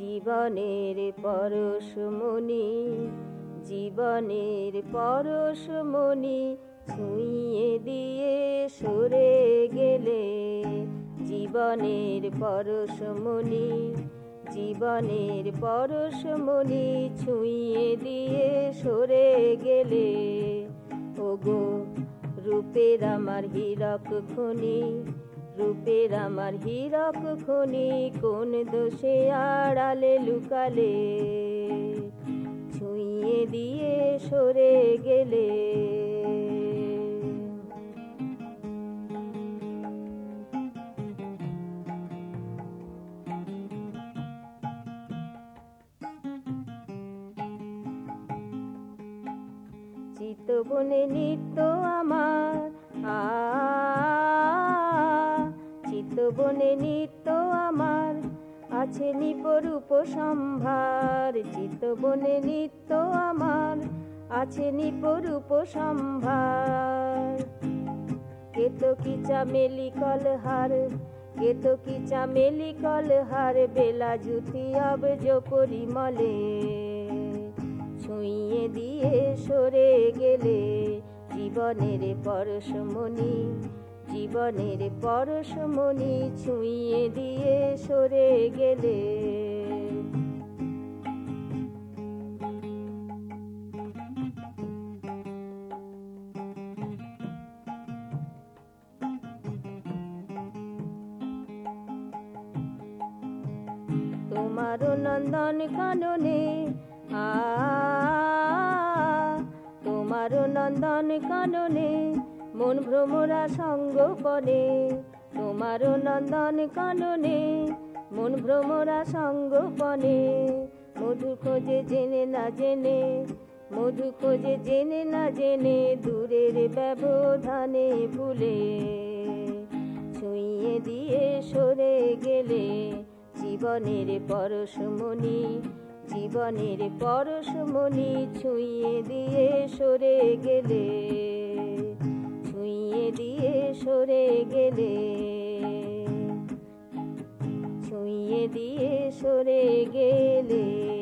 জীবনের পরশমণি, জীবনের পরশমণি ছুঁয়ে দিয়ে সরে গেলে। জীবনের পরশমণি, জীবনের পরশমণি ছুঁয়ে দিয়ে সরে গেলে। ওগো রূপের আমার হীরক খনি, রূপের আমার হীরক খনি কোন দোষে আড়ালে লুকালে। ছুঁয়ে দিয়ে সরে গেলে। চিতবনে নিত্য আমার চিতবনে নিত্য আমার আছে নিপরূপ সম্ভার। চিতবনে নিত্য আমার আছে নিপরূপ সম্ভার। কেতকী চামেলি কলহার, কেতকী চামেলি কলহার বেলা জুতি অবজ পরিমলে। ছুঁয়ে দিয়ে সরে গেলে। জীবনের পরশমণি, জীবনের পরশমণি ছুঁয়ে দিয়ে সরে গেলে। তোমারও নন্দন কাননে তোমারও নন্দন কাননে মন ভ্রমরা সঙ্গোপনে। তোমারও নন্দন কাননে মন ভ্রমরা সঙ্গোপনে। মধু খোঁজে জেনে না জেনে, মধু খোঁজে জেনে না জেনে দূরের ব্যবধানে ভুলে। ছুঁয়ে দিয়ে সরে গেলে। জীবনের পরশমণি, জীবনের পরশমণি ছুঁয়ে দিয়ে সরে গেলে। ছুঁয়ে দিয়ে সরে গেলে। ছুঁয়ে দিয়ে সরে গেলে।